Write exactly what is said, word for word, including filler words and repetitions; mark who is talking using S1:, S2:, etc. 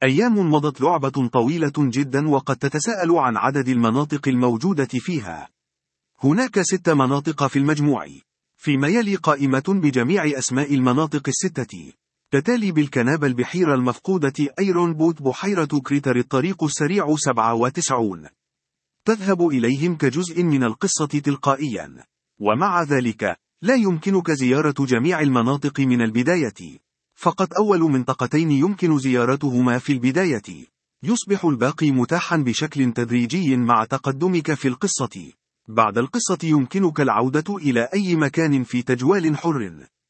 S1: أيام مضت لعبة طويلة جدا، وقد تتساءل عن عدد المناطق الموجودة فيها. هناك ست مناطق في المجموع، فيما يلي قائمة بجميع أسماء المناطق الستة. تتالي بالكناب البحيرة المفقودة أيرون بوت، بحيرة كريتر، الطريق السريع سبعة وتسعون. تذهب إليهم كجزء من القصة تلقائيا، ومع ذلك لا يمكنك زيارة جميع المناطق من البداية. فقط أول منطقتين يمكن زيارتهما في البداية. يصبح الباقي متاحا بشكل تدريجي مع تقدمك في القصة. بعد القصة يمكنك العودة إلى أي مكان في تجوال حر.